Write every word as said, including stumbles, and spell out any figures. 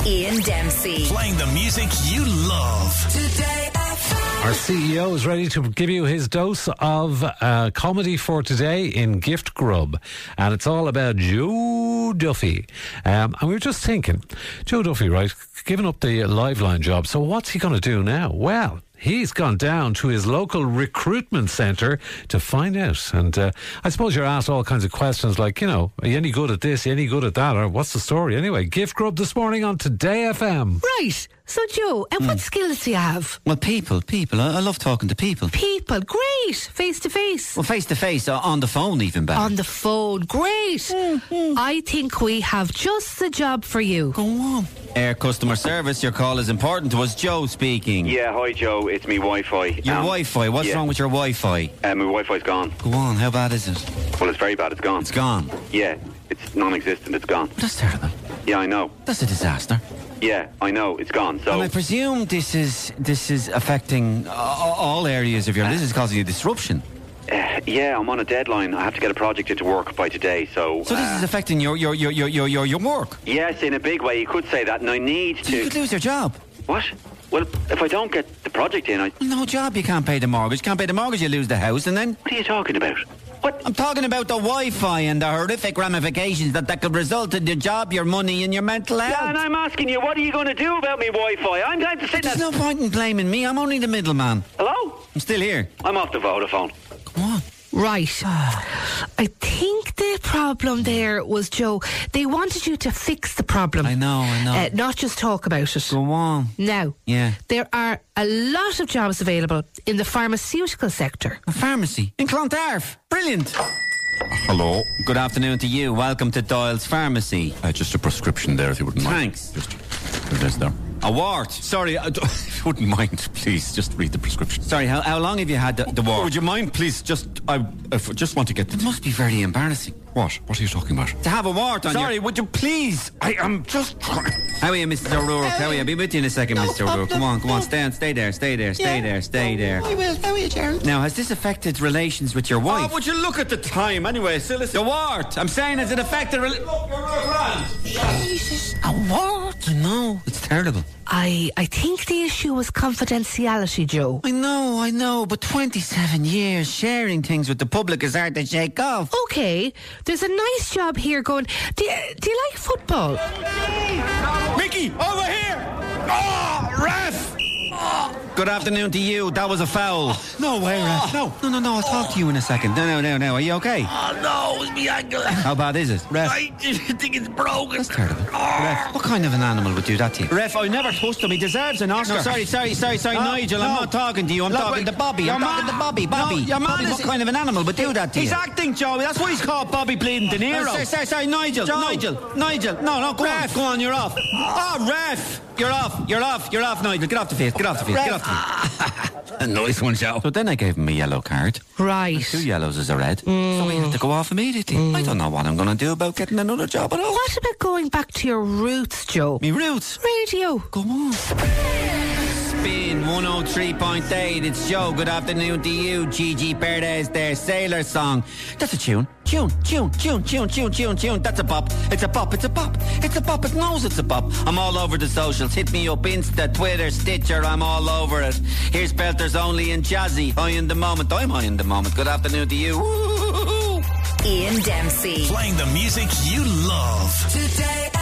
Ian Dempsey. Playing the music you love. Today F M. Our C E O is ready to give you his dose of uh, comedy for today in Gift Grub. And it's all about Joe Duffy. Um, and we were just thinking, Joe Duffy, right, giving up the Liveline job. So what's he going to do now? Well, he's gone down to his local recruitment centre to find out. And uh, I suppose you're asked all kinds of questions like, you know, are you any good at this? Are you any good at that? Or what's the story? Anyway, Gift Grub this morning on Today F M. Right. So, Joe, and what skills do you have? Well, people, people. I, I love talking to people. People, great. Face to face. Well, face to face, uh, on the phone, even better. On the phone, great. Mm-hmm. I think we have just the job for you. Go on. Air customer service, your call is important to us. Joe speaking. Yeah, hi Joe, it's me Wi-Fi. Your um, Wi-Fi, what's yeah. wrong with your Wi-Fi? Uh, my Wi-Fi's gone. Go on, how bad is it? Well, it's very bad, it's gone. It's gone? Yeah, it's non-existent, it's gone. That's terrible. Yeah, I know. That's a disaster. Yeah, I know, it's gone, so... And I presume this is this is affecting uh, all areas of your... This is causing you disruption. Uh, yeah, I'm on a deadline. I have to get a project into work by today, so... So this uh, is affecting your your, your, your, your, your your work? Yes, in a big way, you could say that, and I need So to... you could lose your job. What? Well, if I don't get the project in, I... No job, you can't pay the mortgage. Can't pay the mortgage, you lose the house, and then... What are you talking about? What? I'm talking about the Wi-Fi and the horrific ramifications that that could result in your job, your money, and your mental health. Yeah, and I'm asking you, what are you going to do about me Wi-Fi? I'm going to sit... There's there... no point in blaming me. I'm only the middleman. Hello? I'm still here. I'm off the Vodafone. Come on. Right. I think the problem there was, Joe, they wanted you to fix the problem. I know, I know. Uh, not just talk about it. Go on. Now, Yeah. there are a lot of jobs available in the pharmaceutical sector. A pharmacy in Clontarf. Brilliant. Hello. Good afternoon to you. Welcome to Doyle's Pharmacy. Uh, just a prescription there, if you wouldn't mind. Thanks. Just, there it is there. A wart. Sorry, I, if you wouldn't mind, please, just read the prescription. Sorry, how, how long have you had the, the wart? Would you mind, please, just, I, I just want to get... It must be very embarrassing. What? What are you talking about? To have a wart on Sorry, your... would you please? I am just trying... How are you, Mister O'Rourke? How are you? I'll be with you in a second, Mister O'Rourke. Come on, come on, stay on, stay there, stay there, stay there, stay there. I will. How are you, Gerald? Now, has this affected relations with your Oh, wife? would you look at the time? Anyway, still listen... The wart! I'm saying, has it affected... Rel- Jesus, a what? I know, it's terrible. I, I think the issue was confidentiality, Joe. I know, I know, but twenty-seven years sharing things with the public is hard to shake off. Okay, there's a nice job here going. Do you, do you like football? Mickey, over here! Oh, ref! Good afternoon to you. That was a foul. No way, ref. No. No, no, no, I'll talk to you in a second. No, no, no, no. Are you okay? Oh no, it's me ankle. How bad is it? Ref. I think it's broken. That's terrible. Ref, what kind of an animal would do that to you? Ref, I never touched him. He deserves an Oscar. No, sorry, sorry, sorry, sorry, No, Nigel. I'm no. not talking to you. I'm Look, talking wait. to Bobby. I'm Your talking man- to Bobby. No, Bobby. your man Bobby, is- what kind of an animal would do that to He's you? acting, Joey. That's why he's called Bobby Bleeding De Niro. Oh, sorry, sorry, sorry, Nigel. Joe. Nigel. Nigel. No, no, go Ref. on. Go on, you're off. Oh, ref! You're off. You're off. You're off, Nigel. Get off the field. Get off the field. Get off the field. A nice one, Joe. So then I gave him a yellow card. Right. Two yellows is a red. So he had to go off immediately. I don't know what I'm going to do about getting another job at all. What about going back to your roots, Joe? Me roots. Radio. Go on. Spin one oh three point eight. It's Joe. Good afternoon to you. Gigi Perez, their Sailor Song. That's a tune. Tune, tune, tune, tune, tune, tune, tune. That's a pop. It's a pop. It's a pop. It's a pop. It knows it's a pop. I'm all over the socials. Hit me up Insta, Twitter, Stitcher. I'm all over it. Here's Belters Only in Jazzy. High in the moment. I'm high in the moment. Good afternoon to you. Woo-hoo-hoo-hoo. Ian Dempsey. Playing the music you love. Today